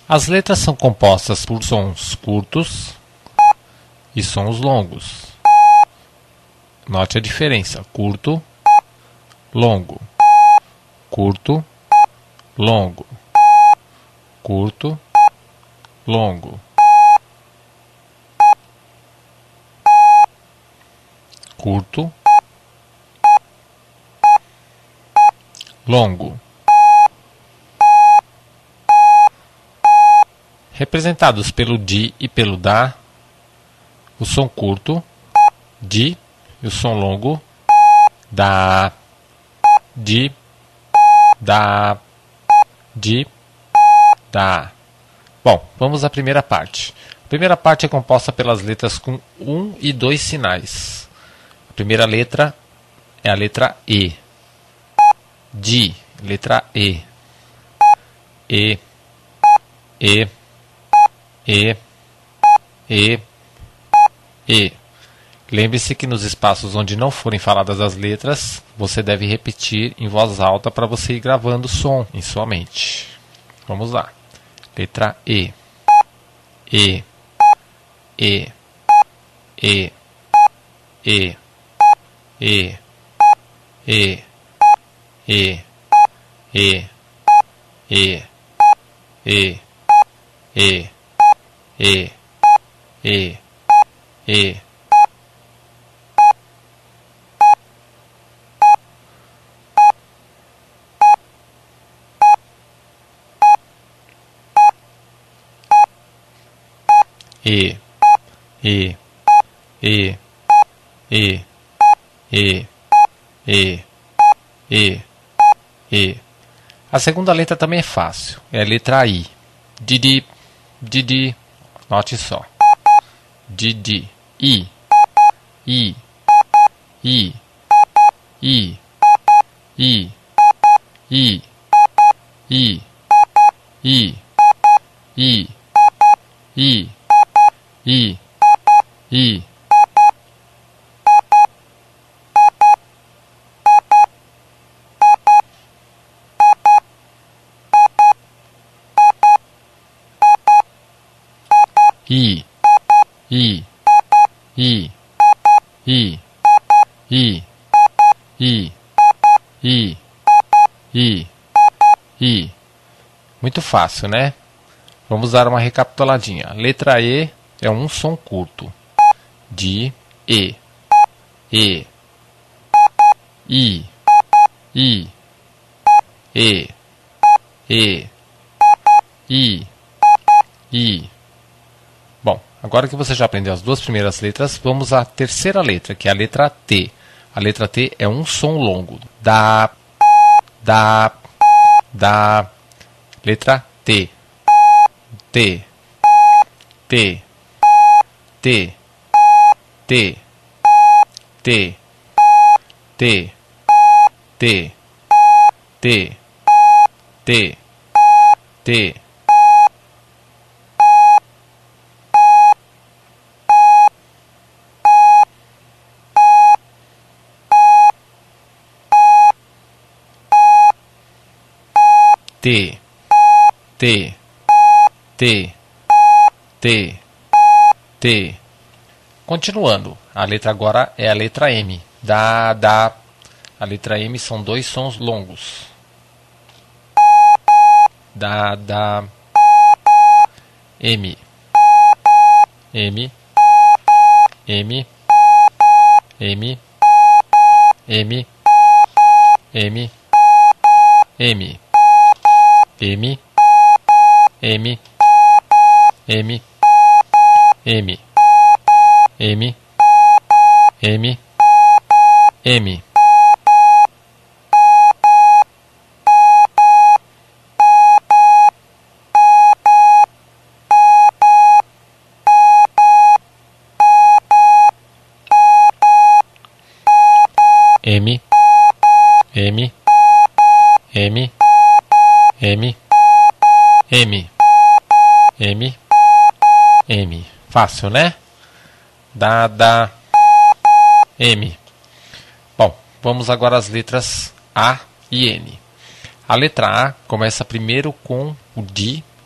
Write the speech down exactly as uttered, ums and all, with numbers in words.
As letras são compostas por sons curtos e sons longos. Note a diferença: curto, longo, curto, longo, curto, longo, curto, longo. Representados pelo di e pelo da, o som curto, di, e o som longo, da, di, da, di, da. Bom, vamos à primeira parte. A primeira parte é composta pelas letras com um e dois sinais. A primeira letra é a letra E. Di, letra E. E, E, E, E, E. Lembre-se que nos espaços onde não forem faladas as letras, você deve repetir em voz alta para você ir gravando o som em sua mente. Vamos lá. Letra E. E. E. E. E. E. E. E. E. E. E. E. E, E, E. E, E, E, E, E, E, E, E. A segunda letra também é fácil, é a letra I. Didi, Didi. Note só. Didi. I. I. I. I. I. I. I. I. I. I. I. I. I, I, I, I, I, I, I, I, I. Muito fácil, né? Vamos dar uma recapituladinha. Letra E é um som curto. Di, E, E, I, I, E, E, I, I. Bom, agora que você já aprendeu as duas primeiras letras, vamos à terceira letra, que é a letra T. A letra T é um som longo. Da, da, da. Letra T. T. T. T. T. T. T. T. T. T. T. T, T, T, T, T. Continuando, a letra agora é a letra M. Da, da. A letra M são dois sons longos. Da, da. M. M. M. M. M. M. M. M, M, M, M, M, M, M. M, M, M, M, M, M, M. Fácil, né? Da, da, M. Bom, vamos agora às letras A e N. A letra A começa primeiro com o di